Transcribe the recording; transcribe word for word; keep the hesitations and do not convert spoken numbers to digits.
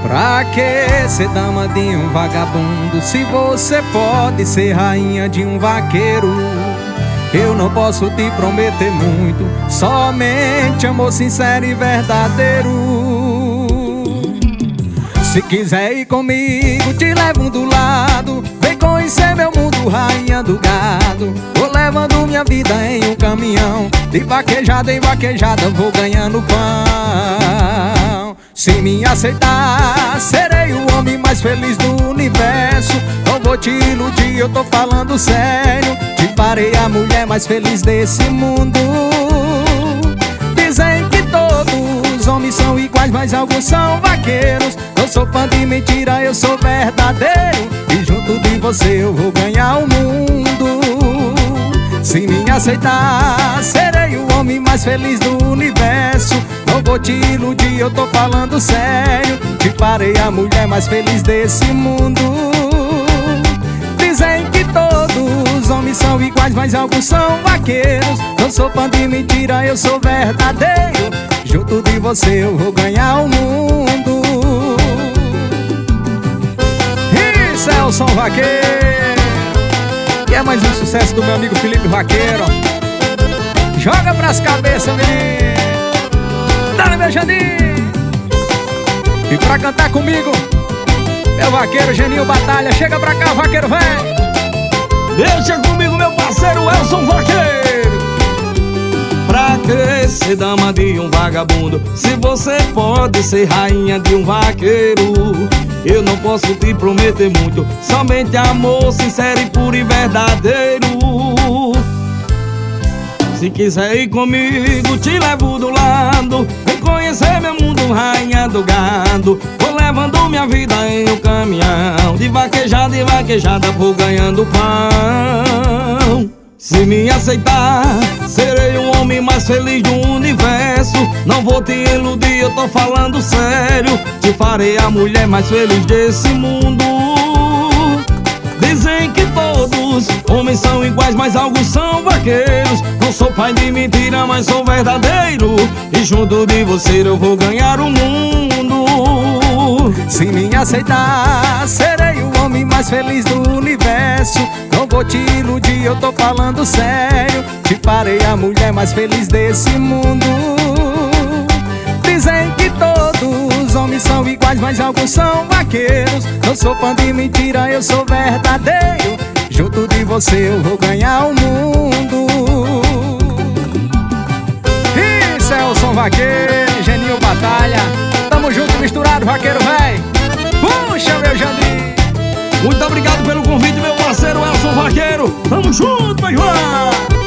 Pra que ser dama de um vagabundo se você pode ser rainha de um vaqueiro? Eu não posso te prometer muito, somente amor sincero e verdadeiro. Se quiser ir comigo, te levo do lado. Vem conhecer meu mundo, rainha do gado. Vou levando minha vida em um caminhão, de vaquejada em vaquejada vou ganhando pão. Se me aceitar, serei o homem mais feliz do universo. Não vou te iludir, eu tô falando sério. Te farei a mulher mais feliz desse mundo. Dizem que todos os homens são iguais, mas alguns são vaqueiros. Não sou fã de mentira, eu sou verdadeiro. E junto de você eu vou ganhar o mundo. Se me aceitar, serei o homem mais feliz do universo. Não vou te iludir, eu tô falando sério. Te farei a mulher mais feliz desse mundo. Dizem que todos os homens são iguais, mas alguns são vaqueiros. Não sou fã de mentira, eu sou verdadeiro. Junto de você eu vou ganhar o mundo. Isso é o som vaqueiro. E é mais um sucesso do meu amigo Felipe Vaqueiro. Joga pras cabeças, menino. Dá-lhe, meu Jandinho. E pra cantar comigo, meu vaqueiro Geninho Batalha. Chega pra cá, vaqueiro, vem. Deixa comigo, meu parceiro Elson Vaqueiro. Pra que ser dama de um vagabundo se você pode ser rainha de um vaqueiro? Eu não posso te prometer muito, somente amor sincero e puro e verdadeiro. Se quiser ir comigo, te levo do lado. Vem conhecer meu mundo, rainha do gado. Vou levando minha vida em um caminhão, de vaquejada em vaquejada vou ganhando pão. Se me aceitar, serei o homem mais feliz do universo. Não vou te iludir, eu tô falando sério. Te farei a mulher mais feliz desse mundo. Dizem que todos homens são iguais, mas alguns são vaqueiros. Não sou pai de mentira, mas sou verdadeiro. E junto de você eu vou ganhar o mundo. Se me aceitar, serei o homem mais feliz do universo. Não vou te iludir, eu tô falando sério. Te farei a mulher mais feliz desse mundo. Dizem que todos os homens são iguais, mas alguns são vaqueiros. Não sou fã de mentira, eu sou verdadeiro. Junto de você eu vou ganhar o mundo. Isso é o som vaqueiro, Geninho Batalha. Tamo junto, misturado, vaqueiro, véi. Puxa, meu Jandinho. Muito obrigado pelo convite, meu parceiro Elson Vaqueiro. Tamo junto, meu irmão.